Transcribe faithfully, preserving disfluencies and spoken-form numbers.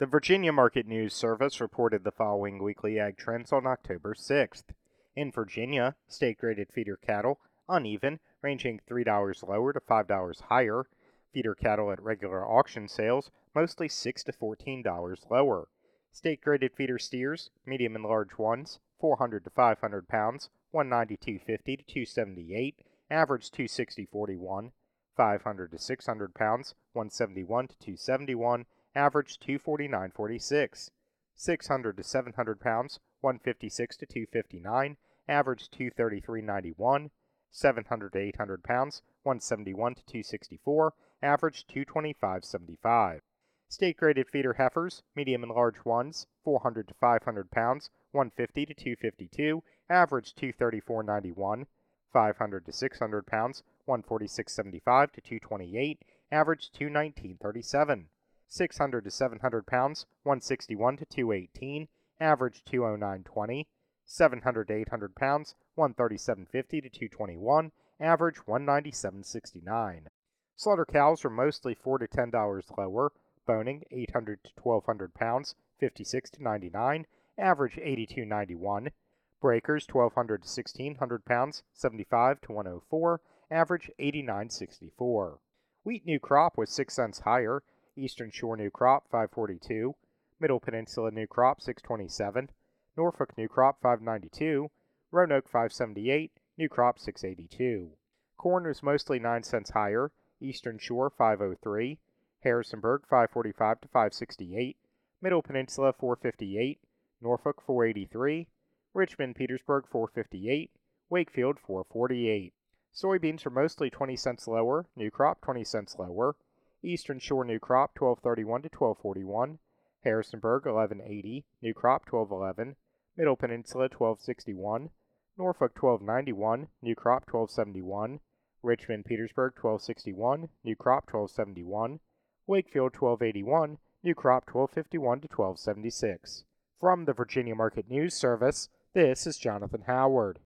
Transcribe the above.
The Virginia Market News Service reported the following weekly ag trends on October sixth. In Virginia, state-graded feeder cattle, uneven, ranging three dollars lower to five dollars higher. Feeder cattle at regular auction sales, mostly six to fourteen dollars lower. State-graded feeder steers, medium and large ones, four hundred to five hundred pounds, one ninety-two fifty to two seventy-eight, average two sixty forty-one. five hundred to six hundred pounds, one seventy-one to two seventy-one, average two forty-nine forty-six. six hundred to seven hundred pounds, one fifty-six to two fifty-nine, average two thirty-three ninety-one. seven hundred to eight hundred pounds, one seventy-one to two sixty-four, average two twenty-five seventy-five. State-graded feeder heifers, medium and large ones, four hundred to five hundred pounds, one fifty to two fifty-two, average two thirty-four ninety-one. five hundred to six hundred pounds, one forty-six seventy-five to two twenty-eight, average two nineteen thirty-seven. six hundred to seven hundred pounds, one sixty-one to two eighteen, average two oh nine twenty. seven hundred to eight hundred pounds, one thirty-seven fifty to two twenty-one, average one ninety-seven sixty-nine. Slaughter cows are mostly four to ten dollars lower, boning eight hundred to twelve hundred pounds, fifty-six to ninety-nine, average eighty-two ninety-one. Breakers twelve hundred to sixteen hundred pounds, seventy-five to one oh four, average eighty-nine sixty-four. Wheat new crop was six cents higher, Eastern Shore new crop five forty-two, Middle Peninsula new crop six twenty-seven, Norfolk new crop five ninety-two, Roanoke five seventy-eight, new crop six eighty-two. Corn was mostly nine cents higher, Eastern Shore five oh three, Harrisonburg five forty-five to five sixty-eight, Middle Peninsula four fifty-eight, Norfolk four eighty-three, Richmond Petersburg four fifty-eight, Wakefield four forty-eight. Soybeans are mostly twenty cents lower, new crop twenty cents lower, Eastern Shore new crop twelve thirty-one to twelve forty-one, Harrisonburg eleven eighty, new crop twelve eleven, Middle Peninsula twelve sixty-one, Norfolk twelve ninety-one, new crop twelve seventy-one, Richmond Petersburg twelve sixty-one, new crop twelve seventy-one, Wakefield twelve eighty-one, new crop twelve fifty-one to twelve seventy-six. From the Virginia Market News Service, this is Jonathan Howard.